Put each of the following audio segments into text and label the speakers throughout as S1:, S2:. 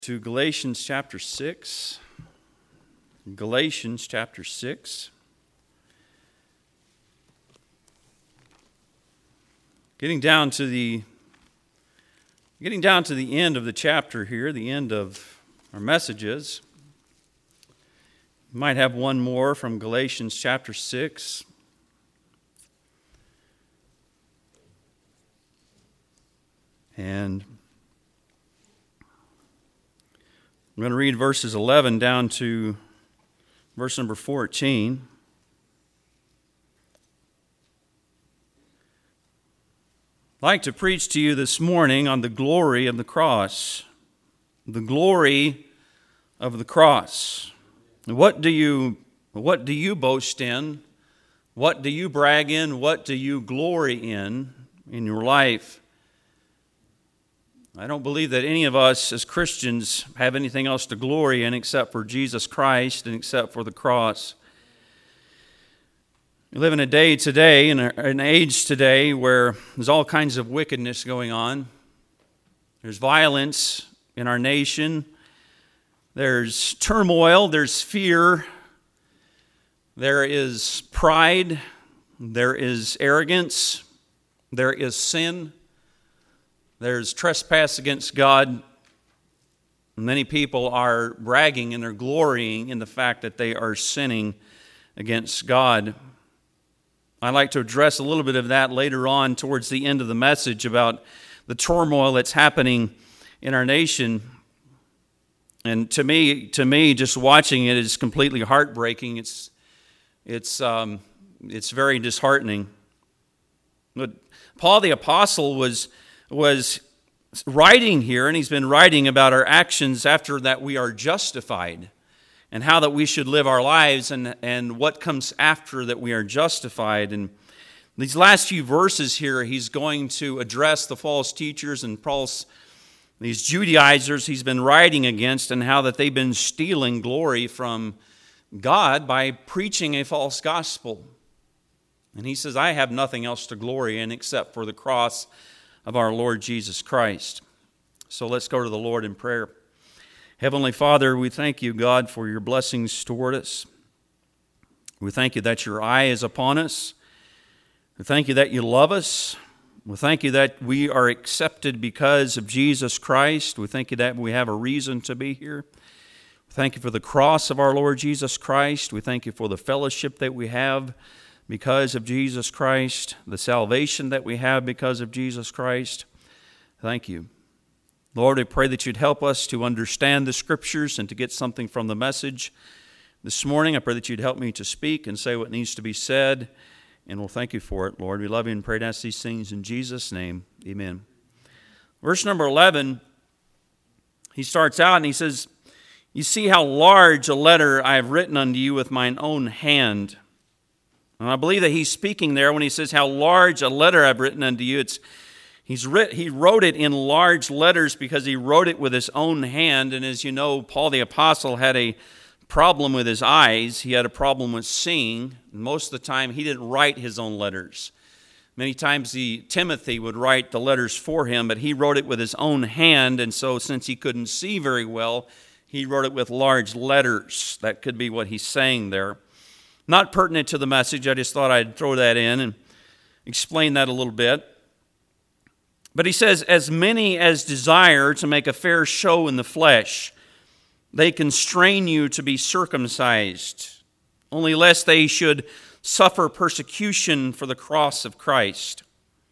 S1: To Galatians chapter 6. Galatians chapter 6. Getting down to the end of the chapter here, the end of our messages. We might have one more from Galatians chapter 6. And I'm going to read verses 11 down to verse number 14. I'd like to preach to you this morning on the glory of the cross. The glory of the cross. What do you boast in? What do you brag in? What do you glory in your life? I don't believe that any of us as Christians have anything else to glory in except for Jesus Christ and except for the cross. We live in a day today, in an age today, where there's all kinds of wickedness going on. There's violence in our nation. There's turmoil. There's fear. There is pride. There is arrogance. There is sin. There's trespass against God. Many people are bragging and they're glorying in the fact that they are sinning against God. I'd like to address a little bit of that later on towards the end of the message about the turmoil that's happening in our nation. And to me, just watching it is completely heartbreaking. It's very disheartening. But Paul the Apostle was writing here, and he's been writing about our actions after that we are justified, and how that we should live our lives, and what comes after that we are justified. And these last few verses here, he's going to address the false teachers and these Judaizers he's been writing against, and how that they've been stealing glory from God by preaching a false gospel. And he says, I have nothing else to glory in except for the cross of our Lord Jesus Christ. So let's go to the Lord in prayer. Heavenly Father, we thank you, God, for your blessings toward us. We thank you that your eye is upon us. We thank you that you love us. We thank you that we are accepted because of Jesus Christ. We thank you that we have a reason to be here. We thank you for the cross of our Lord Jesus Christ. We thank you for the fellowship that we have because of Jesus Christ, the salvation that we have because of Jesus Christ. Thank you. Lord, I pray that you'd help us to understand the Scriptures and to get something from the message this morning. I pray that you'd help me to speak and say what needs to be said, and we'll thank you for it, Lord. We love you and pray to ask these things in Jesus' name. Amen. Verse number 11, he starts out and he says, you see how large a letter I have written unto you with mine own hand. And I believe that he's speaking there when he says how large a letter I've written unto you. He wrote it in large letters because he wrote it with his own hand. And as you know, Paul the Apostle had a problem with his eyes. He had a problem with seeing. And most of the time, he didn't write his own letters. Many times, Timothy would write the letters for him, but he wrote it with his own hand. And so since he couldn't see very well, he wrote it with large letters. That could be what he's saying there. Not pertinent to the message, I just thought I'd throw that in and explain that a little bit. But he says, as many as desire to make a fair show in the flesh, they constrain you to be circumcised, only lest they should suffer persecution for the cross of Christ.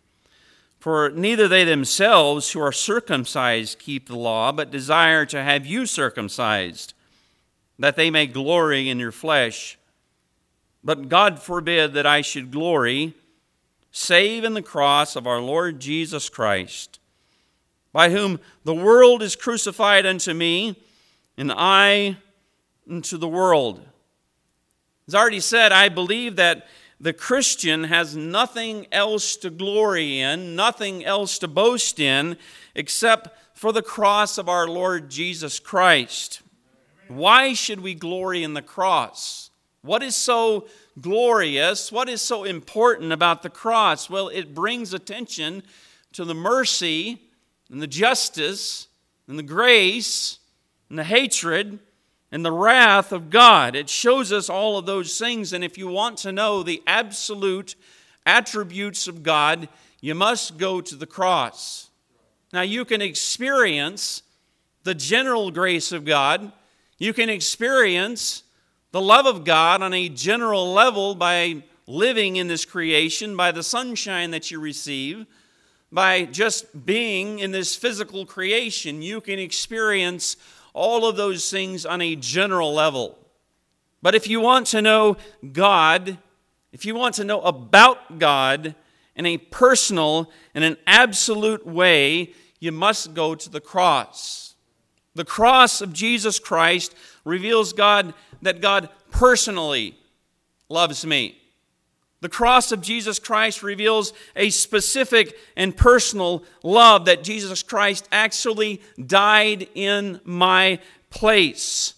S1: For neither they themselves who are circumcised keep the law, but desire to have you circumcised, that they may glory in your flesh. But God forbid that I should glory, save in the cross of our Lord Jesus Christ, by whom the world is crucified unto me, and I unto the world. As I already said, I believe that the Christian has nothing else to glory in, nothing else to boast in, except for the cross of our Lord Jesus Christ. Why should we glory in the cross? What is so glorious? What is so important about the cross? Well, it brings attention to the mercy and the justice and the grace and the hatred and the wrath of God. It shows us all of those things, and if you want to know the absolute attributes of God, you must go to the cross. Now, you can experience the general grace of God. You can experience the love of God on a general level by living in this creation, by the sunshine that you receive, by just being in this physical creation. You can experience all of those things on a general level. But if you want to know God, if you want to know about God in a personal and an absolute way, you must go to the cross. The cross of Jesus Christ reveals that God personally loves me. The cross of Jesus Christ reveals a specific and personal love, that Jesus Christ actually died in my place.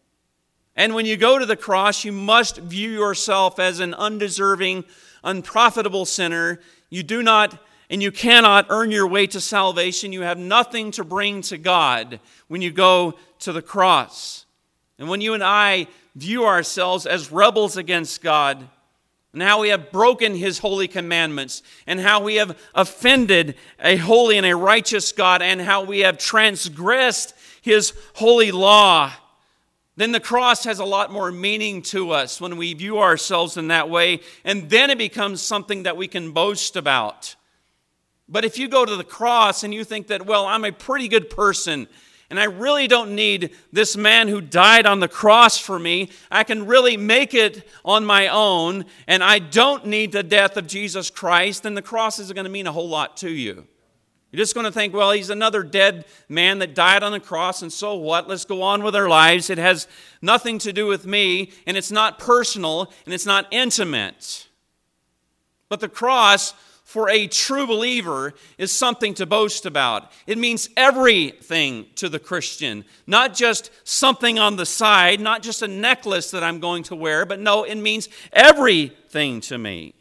S1: And when you go to the cross, you must view yourself as an undeserving, unprofitable sinner. You do not and you cannot earn your way to salvation. You have nothing to bring to God when you go to the cross. And when you and I view ourselves as rebels against God, and how we have broken His holy commandments, and how we have offended a holy and a righteous God, and how we have transgressed His holy law, then the cross has a lot more meaning to us when we view ourselves in that way, and then it becomes something that we can boast about. But if you go to the cross and you think that, well, I'm a pretty good person, and I really don't need this man who died on the cross for me. I can really make it on my own, and I don't need the death of Jesus Christ, then the cross isn't going to mean a whole lot to you. You're just going to think, well, he's another dead man that died on the cross, and so what? Let's go on with our lives. It has nothing to do with me, and it's not personal, and it's not intimate. But the cross, for a true believer, is something to boast about. It means everything to the Christian, not just something on the side, not just a necklace that I'm going to wear, but no, it means everything to me.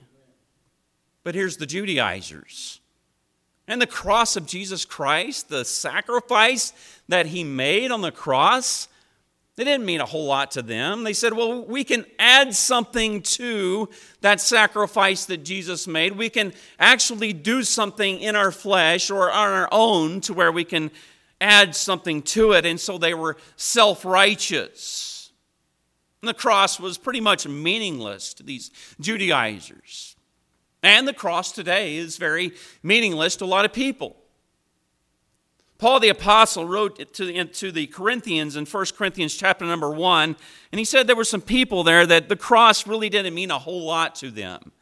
S1: But here's the Judaizers. And the cross of Jesus Christ, the sacrifice that He made on the cross, it didn't mean a whole lot to them. They said, well, we can add something to that sacrifice that Jesus made. We can actually do something in our flesh or on our own to where we can add something to it. And so they were self-righteous. And the cross was pretty much meaningless to these Judaizers. And the cross today is very meaningless to a lot of people. Paul the Apostle wrote to the Corinthians in 1 Corinthians chapter number 1, and he said there were some people there that the cross really didn't mean a whole lot to them.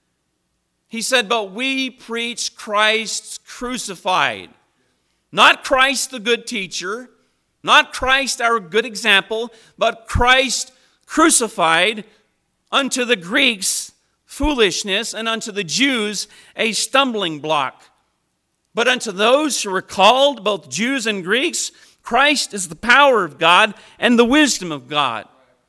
S1: He said, but we preach Christ crucified. Not Christ the good teacher, not Christ our good example, but Christ crucified, unto the Greeks foolishness, and unto the Jews a stumbling block. But unto those who are called, both Jews and Greeks, Christ is the power of God and the wisdom of God.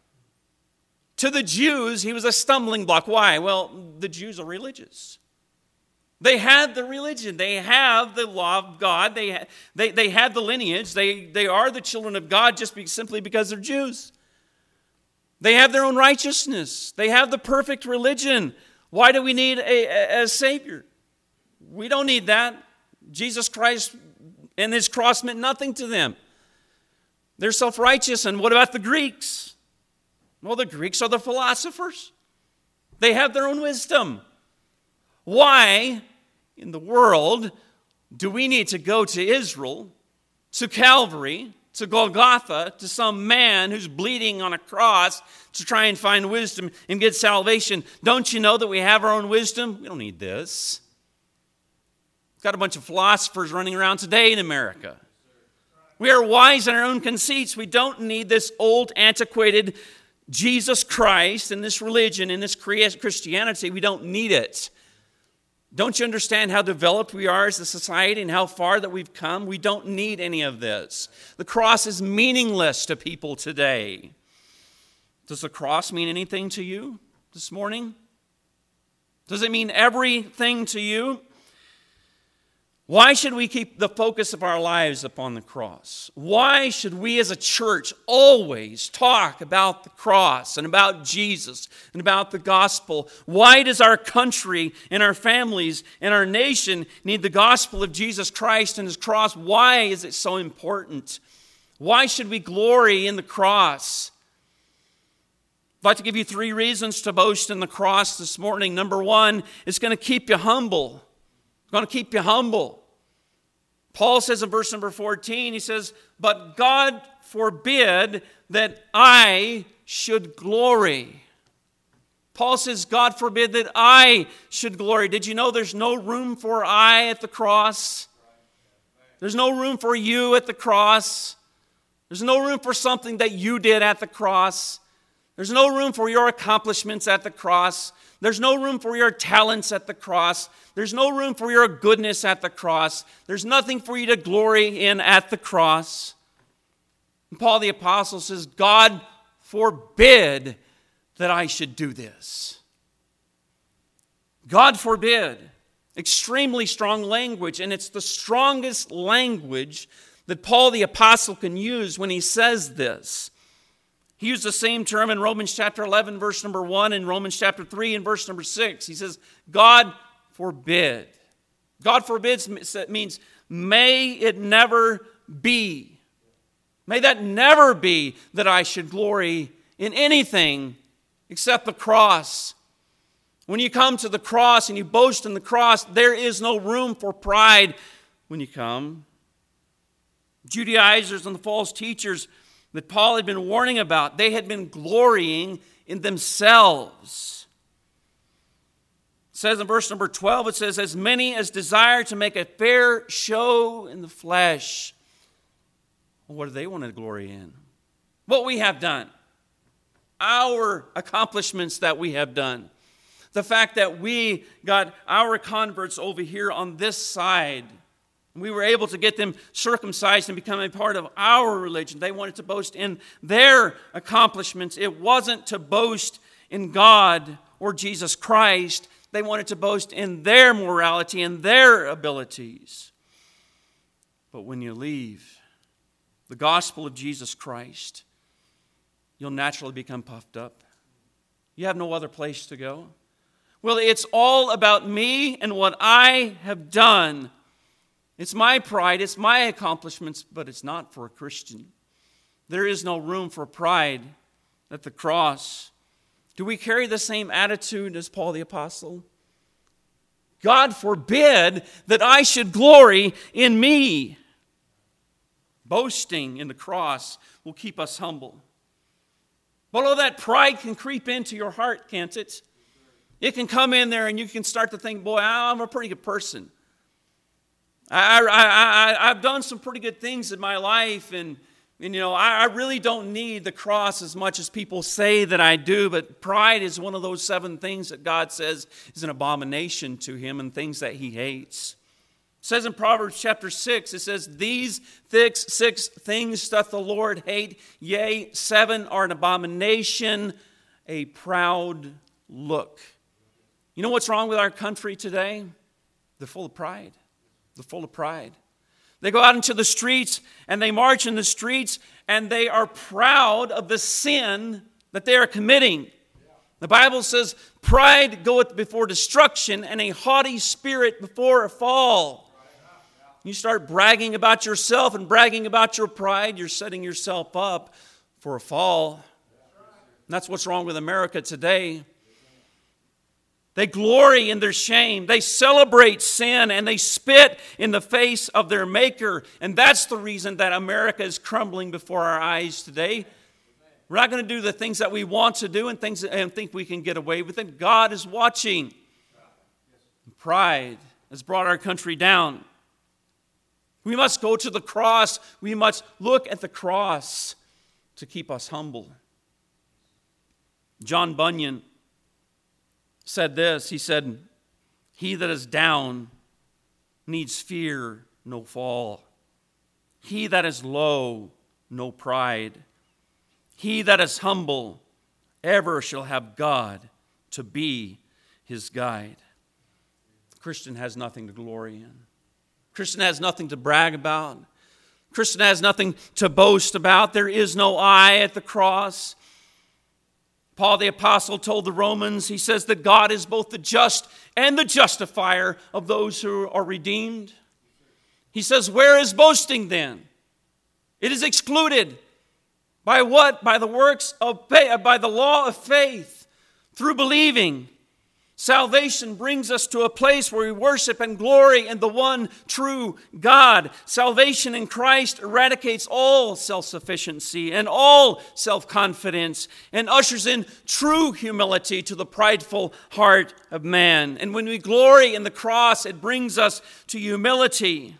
S1: To the Jews, He was a stumbling block. Why? Well, the Jews are religious. They had the religion. They have the law of God. They had the lineage. They are the children of God just simply because they're Jews. They have their own righteousness. They have the perfect religion. Why do we need a Savior? We don't need that. Jesus Christ and His cross meant nothing to them. They're self-righteous. And what about the Greeks? Well, the Greeks are the philosophers. They have their own wisdom. Why in the world do we need to go to Israel, to Calvary, to Golgotha, to some man who's bleeding on a cross to try and find wisdom and get salvation? Don't you know that we have our own wisdom? We don't need this. Got a bunch of philosophers running around today in America. We are wise in our own conceits. We don't need this old, antiquated Jesus Christ and this religion and this Christianity. We don't need it. Don't you understand how developed we are as a society and how far that we've come? We don't need any of this. The cross is meaningless to people today. Does the cross mean anything to you this morning? Does it mean everything to you? Why should we keep the focus of our lives upon the cross? Why should we as a church always talk about the cross and about Jesus and about the gospel? Why does our country and our families and our nation need the gospel of Jesus Christ and His cross? Why is it so important? Why should we glory in the cross? I'd like to give you 3 reasons to boast in the cross this morning. Number 1, it's going to keep you humble. It's going to keep you humble. Paul says in verse number 14, he says, "But God forbid that I should glory." Paul says, God forbid that I should glory. Did you know there's no room for I at the cross? There's no room for you at the cross. There's no room for something that you did at the cross. There's no room for your accomplishments at the cross. There's no room for your talents at the cross. There's no room for your goodness at the cross. There's nothing for you to glory in at the cross. And Paul the Apostle says, God forbid that I should do this. God forbid. Extremely strong language, and it's the strongest language that Paul the Apostle can use when he says this. He used the same term in Romans chapter 11, verse number 1, and Romans chapter 3 and verse number 6. He says, God forbid. God forbids means, may it never be. May that never be that I should glory in anything except the cross. When you come to the cross and you boast in the cross, there is no room for pride when you come. Judaizers and the false teachers that Paul had been warning about, they had been glorying in themselves. It says in verse number 12, it says, as many as desire to make a fair show in the flesh. Well, what do they want to glory in? What we have done. Our accomplishments that we have done. The fact that we got our converts over here on this side. We were able to get them circumcised and become a part of our religion. They wanted to boast in their accomplishments. It wasn't to boast in God or Jesus Christ. They wanted to boast in their morality and their abilities. But when you leave the gospel of Jesus Christ, you'll naturally become puffed up. You have no other place to go. Well, it's all about me and what I have done. It's my pride, it's my accomplishments, but it's not for a Christian. There is no room for pride at the cross. Do we carry the same attitude as Paul the Apostle? God forbid that I should glory in me. Boasting in the cross will keep us humble. But all that pride can creep into your heart, can't it? It can come in there and you can start to think, boy, I'm a pretty good person. I've done some pretty good things in my life, and I really don't need the cross as much as people say that I do, but pride is one of those 7 things that God says is an abomination to Him and things that He hates. It says in Proverbs chapter 6, it says, these 6 things doth the Lord hate, yea, 7 are an abomination, a proud look. You know what's wrong with our country today? They're full of pride. They're full of pride. They go out into the streets and they march in the streets and they are proud of the sin that they are committing. The Bible says, pride goeth before destruction and a haughty spirit before a fall. You start bragging about yourself and bragging about your pride, you're setting yourself up for a fall. And that's what's wrong with America today. They glory in their shame. They celebrate sin and they spit in the face of their Maker. And that's the reason that America is crumbling before our eyes today. We're not going to do the things that we want to do and think we can get away with it. God is watching. Pride has brought our country down. We must go to the cross. We must look at the cross to keep us humble. John Bunyan said this. He said, he that is down needs fear no fall. He that is low, no pride. He that is humble ever shall have God to be his guide. The Christian has nothing to glory in. Christian has nothing to brag about. Christian has nothing to boast about. There is no I at the cross. Paul the Apostle told the Romans, he says that God is both the just and the justifier of those who are redeemed. He says, where is boasting then? It is excluded. By what? By the works of faith, by the law of faith, through believing. Salvation brings us to a place where we worship and glory in the one true God. Salvation in Christ eradicates all self-sufficiency and all self-confidence and ushers in true humility to the prideful heart of man. And when we glory in the cross, it brings us to humility.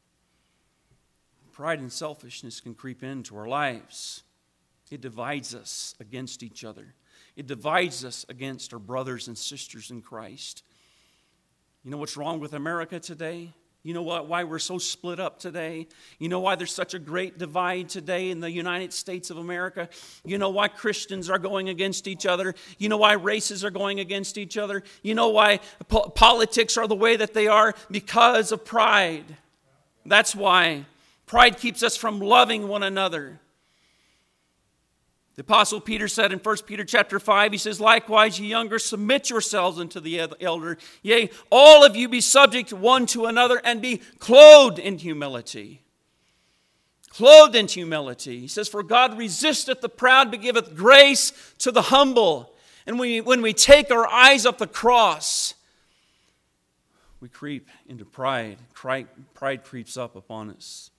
S1: Pride and selfishness can creep into our lives. It divides us against each other. It divides us against our brothers and sisters in Christ. You know what's wrong with America today? You know why we're so split up today? You know why there's such a great divide today in the United States of America? You know why Christians are going against each other? You know why races are going against each other? You know why politics are the way that they are? Because of pride. That's why. Pride keeps us from loving one another. The Apostle Peter said in 1 Peter chapter 5, he says, likewise, ye younger, submit yourselves unto the elder. Yea, all of you be subject one to another and be clothed in humility. Clothed in humility. He says, for God resisteth the proud, but giveth grace to the humble. And when we take our eyes off the cross, we creep into pride. Pride creeps up upon us.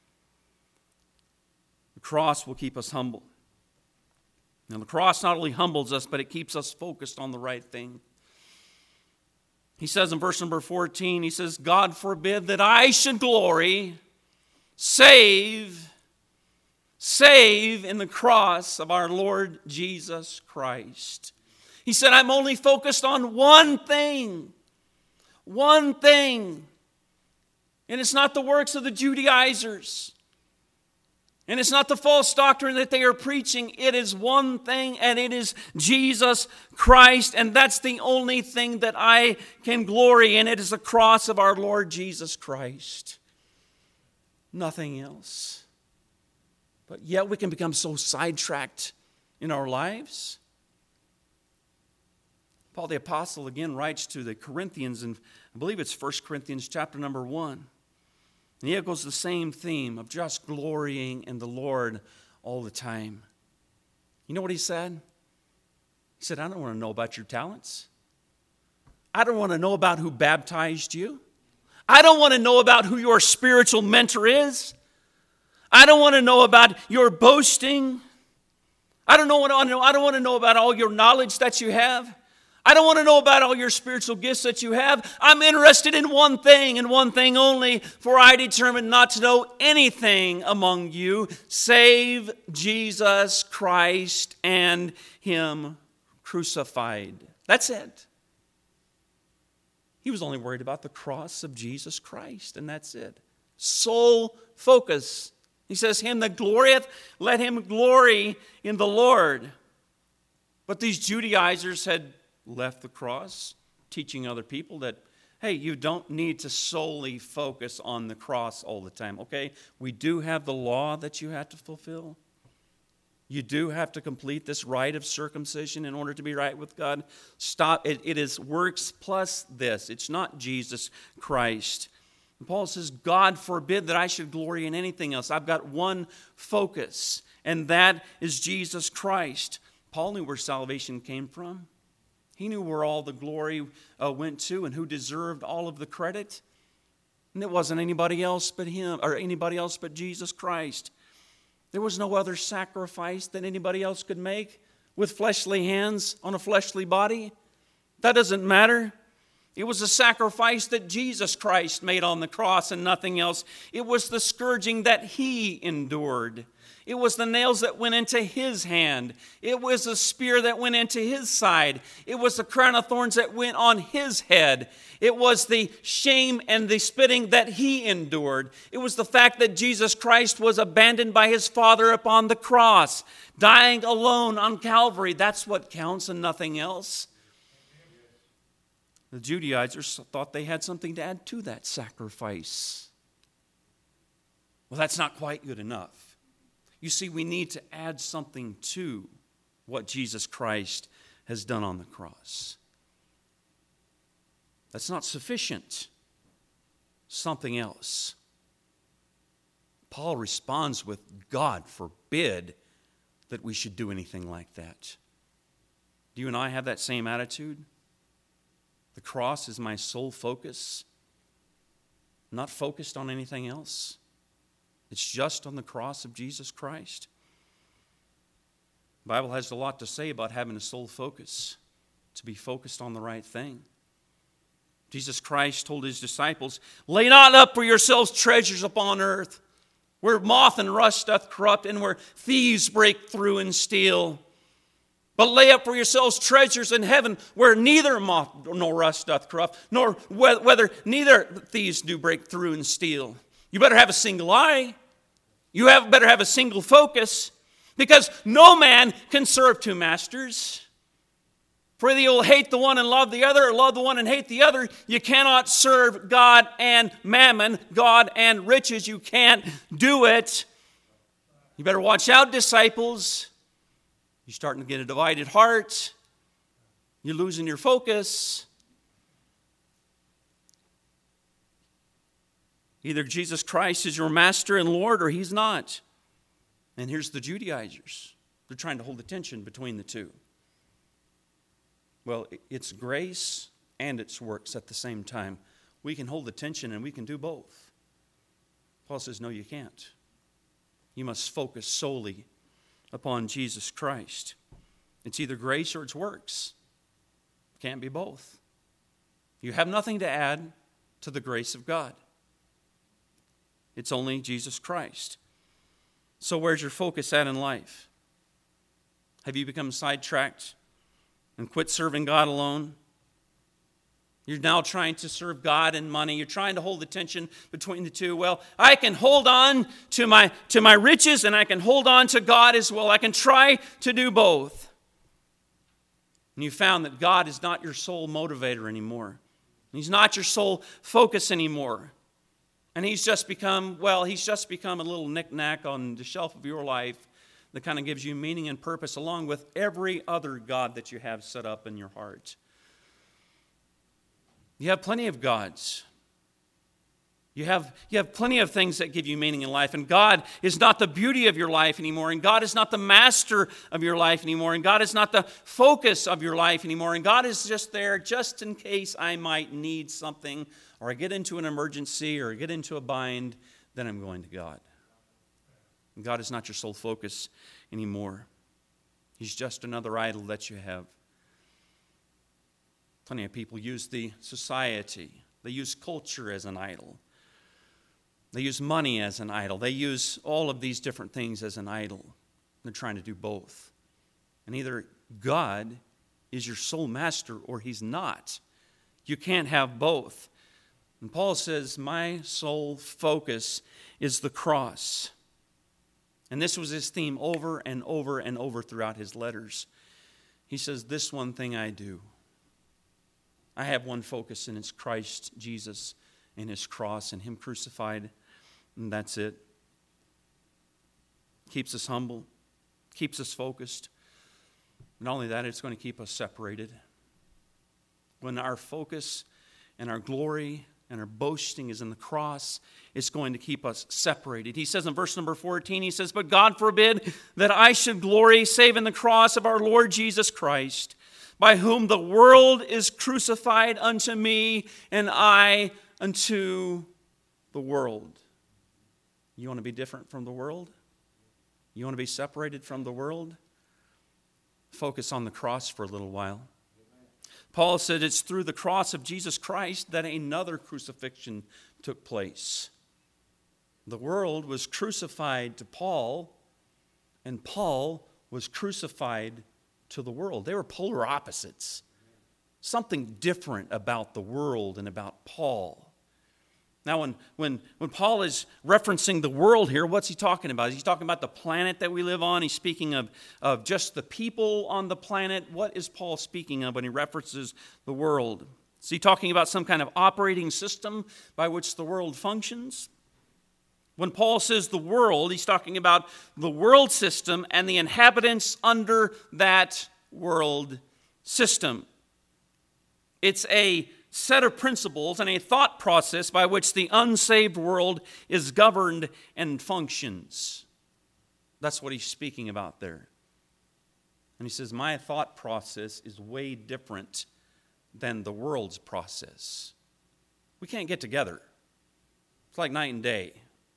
S1: The cross will keep us humble. Now, the cross not only humbles us, but it keeps us focused on the right thing. He says in verse number 14, he says, God forbid that I should glory, save in the cross of our Lord Jesus Christ. He said, I'm only focused on one thing. One thing. And it's not the works of the Judaizers. And it's not the false doctrine that they are preaching. It is one thing, and it is Jesus Christ. And that's the only thing that I can glory in. It is the cross of our Lord Jesus Christ. Nothing else. But yet we can become so sidetracked in our lives. Paul the Apostle again writes to the Corinthians, and I believe it's 1 Corinthians chapter number 1. And he echoes the same theme of just glorying in the Lord all the time. You know what he said? He said, I don't want to know about your talents. I don't want to know about who baptized you. I don't want to know about who your spiritual mentor is. I don't want to know about your boasting. I don't want to know about all your knowledge that you have. I don't want to know about all your spiritual gifts that you have. I'm interested in one thing and one thing only, for I determined not to know anything among you save Jesus Christ and Him crucified. That's it. He was only worried about the cross of Jesus Christ, and that's it. Sole focus. He says, him that glorieth, let him glory in the Lord. But these Judaizers had left the cross, teaching other people that, hey, you don't need to solely focus on the cross all the time, okay? We do have the law that you have to fulfill. You do have to complete this rite of circumcision in order to be right with God. Stop. It is works plus this. It's not Jesus Christ. And Paul says, God forbid that I should glory in anything else. I've got one focus, and that is Jesus Christ. Paul knew where salvation came from. He knew where all the glory went to and who deserved all of the credit. And it wasn't anybody else but him, or anybody else but Jesus Christ. There was no other sacrifice that anybody else could make with fleshly hands on a fleshly body. That doesn't matter. It was a sacrifice that Jesus Christ made on the cross and nothing else. It was the scourging that He endured. It was the nails that went into His hand. It was the spear that went into His side. It was the crown of thorns that went on His head. It was the shame and the spitting that He endured. It was the fact that Jesus Christ was abandoned by His Father upon the cross, dying alone on Calvary. That's what counts and nothing else. The Judaizers thought they had something to add to that sacrifice. Well, that's not quite good enough. You see, we need to add something to what Jesus Christ has done on the cross. That's not sufficient. Something else. Paul responds with, God forbid that we should do anything like that. Do you and I have that same attitude? The cross is my sole focus. Not focused on anything else. It's just on the cross of Jesus Christ. The Bible has a lot to say about having a sole focus, to be focused on the right thing. Jesus Christ told his disciples, lay not up for yourselves treasures upon earth, where moth and rust doth corrupt, and where thieves break through and steal. But lay up for yourselves treasures in heaven, where neither moth nor rust doth corrupt, nor whether neither thieves do break through and steal. You better have a single eye. You better have a single focus, because no man can serve two masters. For either you will hate the one and love the other, or love the one and hate the other. You cannot serve God and mammon, God and riches. You can't do it. You better watch out, disciples. You're starting to get a divided heart. You're losing your focus. Either Jesus Christ is your master and Lord, or he's not. And here's the Judaizers. They're trying to hold the tension between the two. Well, it's grace and it's works at the same time. We can hold the tension and we can do both. Paul says, no, you can't. You must focus solely upon Jesus Christ. It's either grace or it's works. Can't be both. You have nothing to add to the grace of God. It's only Jesus Christ. So where's your focus at in life? Have you become sidetracked and quit serving God alone? You're now trying to serve God and money. You're trying to hold the tension between the two. Well, I can hold on to my riches and I can hold on to God as well. I can try to do both. And you found that God is not your sole motivator anymore. He's not your sole focus anymore. And he's just become a little knick-knack on the shelf of your life that kind of gives you meaning and purpose along with every other God that you have set up in your heart. You have plenty of gods. You have plenty of things that give you meaning in life. And God is not the beauty of your life anymore. And God is not the master of your life anymore. And God is not the focus of your life anymore. And God is just there just in case I might need something, or I get into an emergency, or I get into a bind, then I'm going to God. And God is not your sole focus anymore. He's just another idol that you have. Plenty of people use the society. They use culture as an idol. They use money as an idol. They use all of these different things as an idol. They're trying to do both. And either God is your sole master or he's not. You can't have both. And Paul says, my sole focus is the cross. And this was his theme over and over and over throughout his letters. He says, this one thing I do. I have one focus, and it's Christ Jesus and his cross and him crucified. And that's it. Keeps us humble. Keeps us focused. Not only that, it's going to keep us separated. When our focus and our glory and our boasting is in the cross, it's going to keep us separated. He says in verse number 14, he says, but God forbid that I should glory save in the cross of our Lord Jesus Christ, by whom the world is crucified unto me, and I unto the world. You want to be different from the world? You want to be separated from the world? Focus on the cross for a little while. Paul said it's through the cross of Jesus Christ that another crucifixion took place. The world was crucified to Paul, and Paul was crucified to the world. They were polar opposites. Something different about the world and about Paul. Now, when Paul is referencing the world here, what's he talking about? He's talking about the planet that we live on. He's speaking of just the people on the planet. What is Paul speaking of when he references the world? Is he talking about some kind of operating system by which the world functions? When Paul says the world, he's talking about the world system and the inhabitants under that world system. It's a set of principles and a thought process by which the unsaved world is governed and functions. That's what he's speaking about there. And he says, my thought process is way different than the world's process. We can't get together. It's like night and day.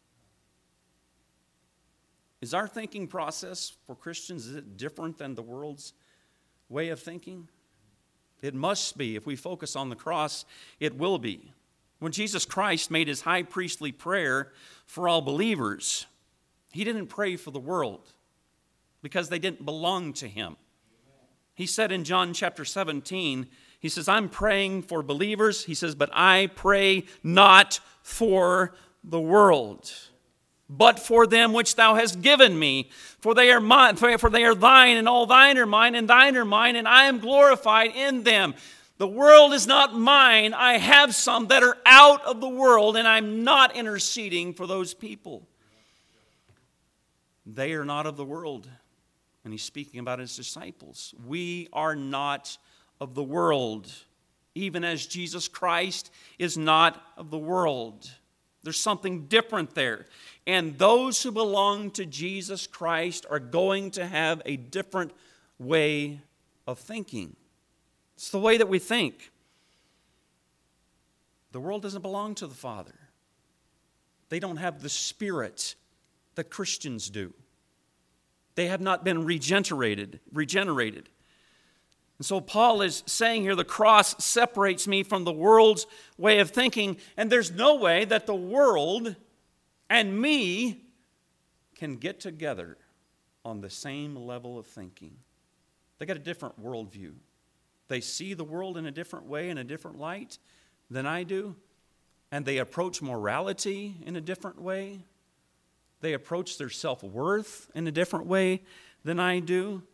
S1: Is our thinking process for Christians, is it different than the world's way of thinking? It must be. If we focus on the cross, it will be. When Jesus Christ made his high priestly prayer for all believers, he didn't pray for the world because they didn't belong to him. He said in John chapter 17, he says, I'm praying for believers. He says, but I pray not for the world, but for them which thou hast given me. For they are mine, for they are thine, and all thine are mine, and thine are mine, and I am glorified in them. The world is not mine. I have some that are out of the world, and I'm not interceding for those people. They are not of the world. And he's speaking about his disciples. We are not of the world, even as Jesus Christ is not of the world. There's something different there. And those who belong to Jesus Christ are going to have a different way of thinking. It's the way that we think. The world doesn't belong to the Father. They don't have the Spirit that Christians do. They have not been regenerated. And so Paul is saying here, the cross separates me from the world's way of thinking, and there's no way that the world and me can get together on the same level of thinking. They got a different worldview. They see the world in a different way, in a different light than I do, and they approach morality in a different way. They approach their self-worth in a different way than I do.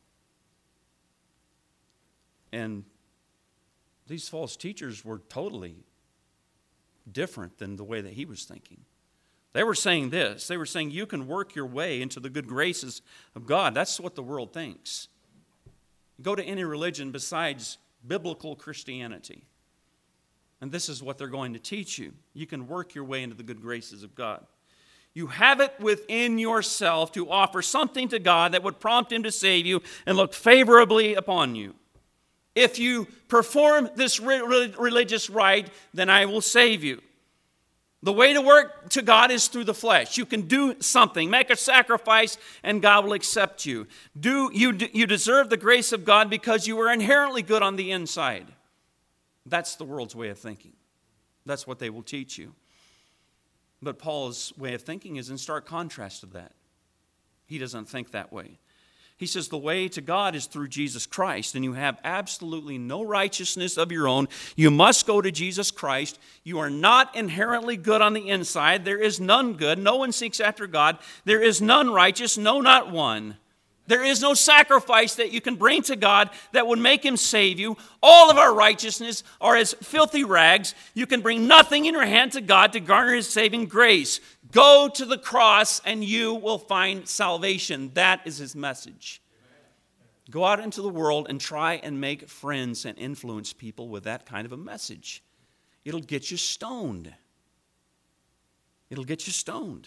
S1: And these false teachers were totally different than the way that he was thinking. They were saying this. They were saying you can work your way into the good graces of God. That's what the world thinks. Go to any religion besides biblical Christianity, and this is what they're going to teach you. You can work your way into the good graces of God. You have it within yourself to offer something to God that would prompt him to save you and look favorably upon you. If you perform this religious rite, then I will save you. The way to work to God is through the flesh. You can do something, make a sacrifice, and God will accept you. You deserve the grace of God because you are inherently good on the inside. That's the world's way of thinking. That's what they will teach you. But Paul's way of thinking is in stark contrast to that. He doesn't think that way. He says the way to God is through Jesus Christ, and you have absolutely no righteousness of your own. You must go to Jesus Christ. You are not inherently good on the inside. There is none good. No one seeks after God. There is none righteous, no, not one. There is no sacrifice that you can bring to God that would make him save you. All of our righteousness are as filthy rags. You can bring nothing in your hand to God to garner his saving grace. Go to the cross and you will find salvation. That is his message. Go out into the world and try and make friends and influence people with that kind of a message. It'll get you stoned. It'll get you stoned.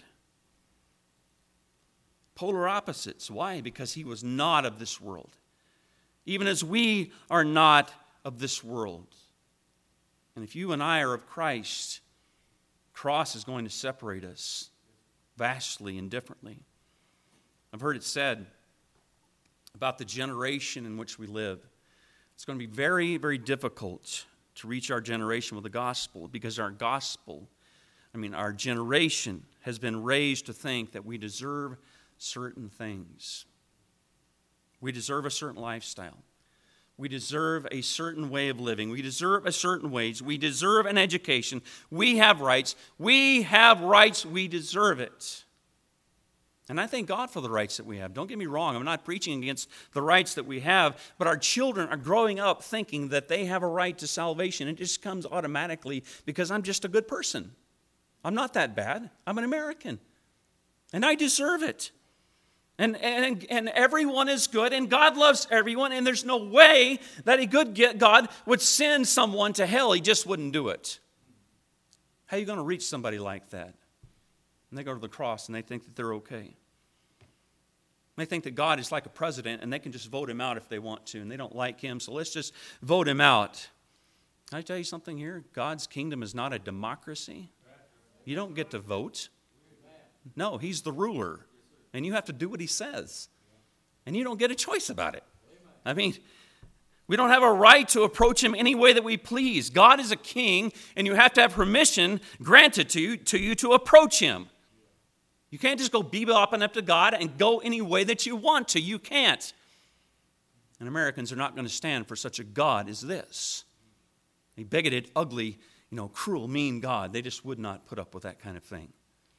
S1: Polar opposites. Why? Because he was not of this world. Even as we are not of this world. And if you and I are of Christ, cross is going to separate us vastly and differently. I've heard it said about the generation in which we live. It's going to be very, very difficult to reach our generation with the gospel because our generation has been raised to think that we deserve certain things. We deserve a certain lifestyle. We deserve a certain way of living. We deserve a certain wage. We deserve an education. We have rights. We have rights. We deserve it. And I thank God for the rights that we have. Don't get me wrong. I'm not preaching against the rights that we have, but our children are growing up thinking that they have a right to salvation. It just comes automatically because I'm just a good person. I'm not that bad. I'm an American. And I deserve it. And everyone is good, and God loves everyone, and there's no way that a good God would send someone to hell. He just wouldn't do it. How are you going to reach somebody like that? And they go to the cross, and they think that they're okay. They think that God is like a president, and they can just vote him out if they want to, and they don't like him, so let's just vote him out. Can I tell you something here? God's kingdom is not a democracy. You don't get to vote. No, he's the ruler. And you have to do what he says. And you don't get a choice about it. I mean, we don't have a right to approach him any way that we please. God is a king, and you have to have permission granted to you to approach him. You can't just go bebopping up to God and go any way that you want to. You can't. And Americans are not going to stand for such a God as this. A bigoted, ugly, cruel, mean God. They just would not put up with that kind of thing.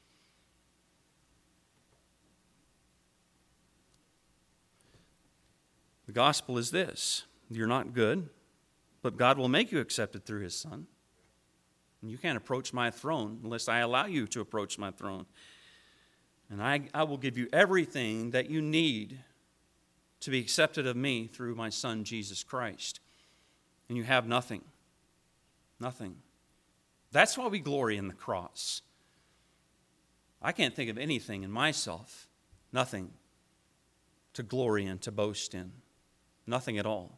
S1: The gospel is this: you're not good, but God will make you accepted through his Son. And you can't approach my throne unless I allow you to approach my throne. And I will give you everything that you need to be accepted of me through my Son, Jesus Christ. And you have nothing. Nothing. That's why we glory in the cross. I can't think of anything in myself, nothing to glory in, to boast in. Nothing at all.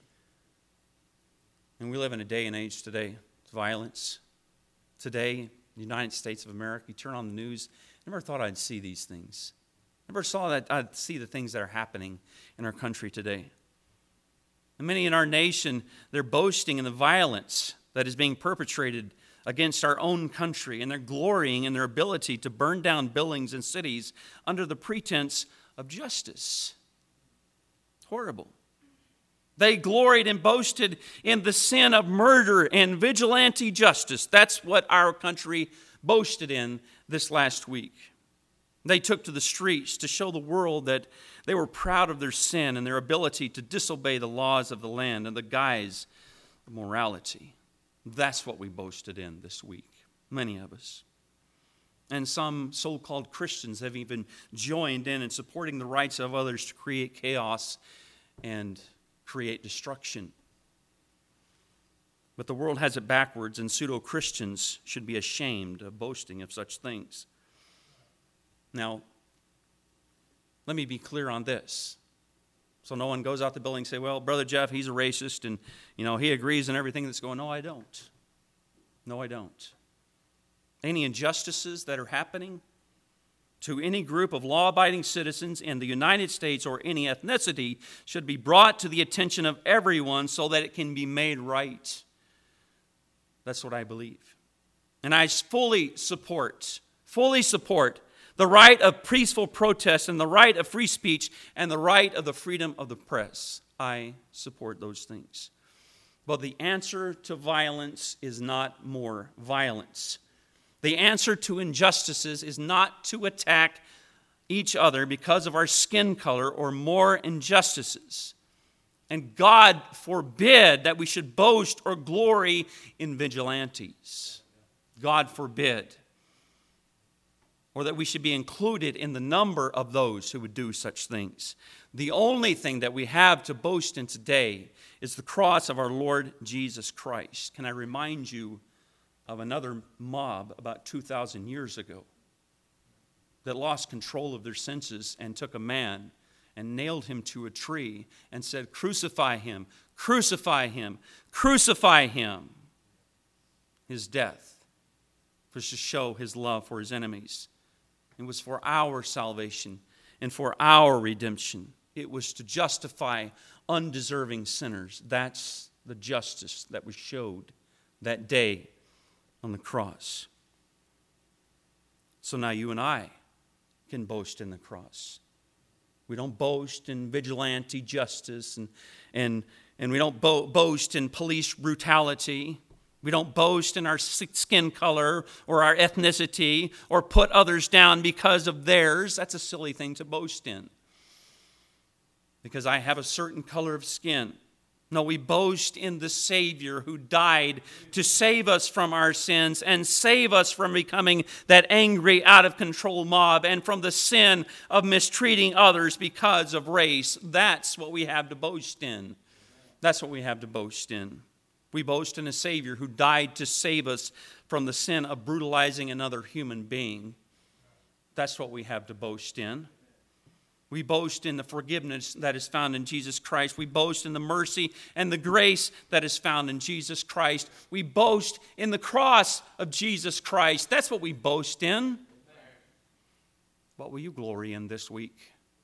S1: And we live in a day and age today, violence. Today, in the United States of America, you turn on the news, I never thought I'd see these things. Never saw that I'd see the things that are happening in our country today. And many in our nation, they're boasting in the violence that is being perpetrated against our own country, and they're glorying in their ability to burn down buildings and cities under the pretense of justice. Horrible. They gloried and boasted in the sin of murder and vigilante justice. That's what our country boasted in this last week. They took to the streets to show the world that they were proud of their sin and their ability to disobey the laws of the land and the guise of morality. That's what we boasted in this week, many of us. And some so-called Christians have even joined in supporting the rights of others to create chaos and create destruction. But the world has it backwards, and pseudo-Christians should be ashamed of boasting of such things. Now, let me be clear on this. So no one goes out the building and say, well, Brother Jeff, he's a racist, and he agrees in everything that's going on. No, I don't. No, I don't. Any injustices that are happening to any group of law-abiding citizens in the United States or any ethnicity should be brought to the attention of everyone so that it can be made right. That's what I believe. And I fully support the right of peaceful protest and the right of free speech and the right of the freedom of the press. I support those things. But the answer to violence is not more violence. The answer to injustices is not to attack each other because of our skin color or more injustices. And God forbid that we should boast or glory in vigilantes. God forbid. Or that we should be included in the number of those who would do such things. The only thing that we have to boast in today is the cross of our Lord Jesus Christ. Can I remind you of another mob about 2,000 years ago that lost control of their senses and took a man and nailed him to a tree and said, "Crucify him, crucify him, crucify him." His death was to show his love for his enemies. It was for our salvation and for our redemption. It was to justify undeserving sinners. That's the justice that was showed that day on the cross. So now you and I can boast in the cross. We don't boast in vigilante justice and we don't boast in police brutality. We don't boast in our skin color or our ethnicity or put others down because of theirs. That's a silly thing to boast in. Because I have a certain color of skin. No, we boast in the Savior who died to save us from our sins and save us from becoming that angry, out-of-control mob and from the sin of mistreating others because of race. That's what we have to boast in. That's what we have to boast in. We boast in a Savior who died to save us from the sin of brutalizing another human being. That's what we have to boast in. We boast in the forgiveness that is found in Jesus Christ. We boast in the mercy and the grace that is found in Jesus Christ. We boast in the cross of Jesus Christ. That's what we boast in. What will you glory in this week?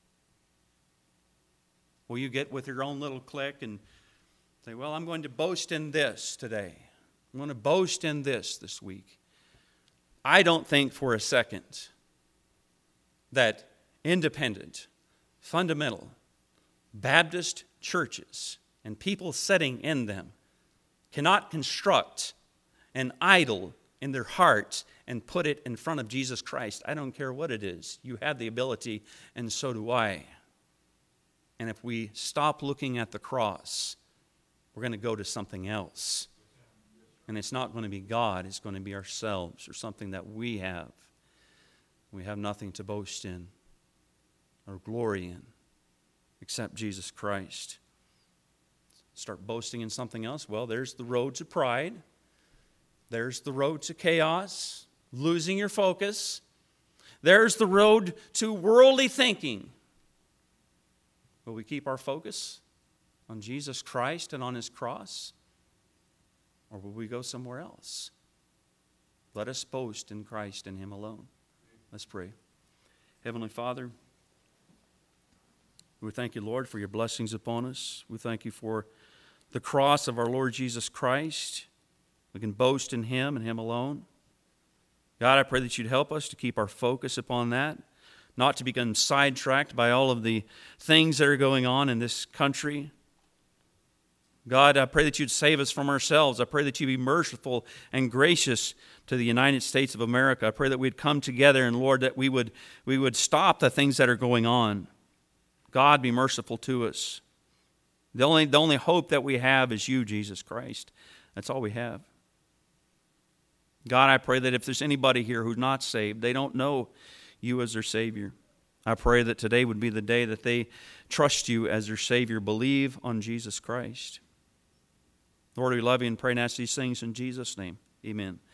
S1: Will you get with your own little clique and say, well, I'm going to boast in this today. I'm going to boast in this week. I don't think for a second that independent, fundamental Baptist churches and people sitting in them cannot construct an idol in their hearts and put it in front of Jesus Christ. I don't care what it is. You have the ability, and so do I. And if we stop looking at the cross, we're going to go to something else. And it's not going to be God. It's going to be ourselves or something that we have. We have nothing to boast in or glory in except Jesus Christ. Start boasting in something else? Well, there's the road to pride. There's the road to chaos, losing your focus. There's the road to worldly thinking. Will we keep our focus on Jesus Christ and on His cross? Or will we go somewhere else? Let us boast in Christ and Him alone. Let's pray. Heavenly Father, we thank you, Lord, for your blessings upon us. We thank you for the cross of our Lord Jesus Christ. We can boast in Him and Him alone. God, I pray that you'd help us to keep our focus upon that, not to become sidetracked by all of the things that are going on in this country. God, I pray that you'd save us from ourselves. I pray that you'd be merciful and gracious to the United States of America. I pray that we'd come together and, Lord, that we would stop the things that are going on. God, be merciful to us. The only hope that we have is you, Jesus Christ. That's all we have. God, I pray that if there's anybody here who's not saved, they don't know you as their Savior. I pray that today would be the day that they trust you as their Savior, believe on Jesus Christ. Lord, we love you and pray and ask these things in Jesus' name. Amen.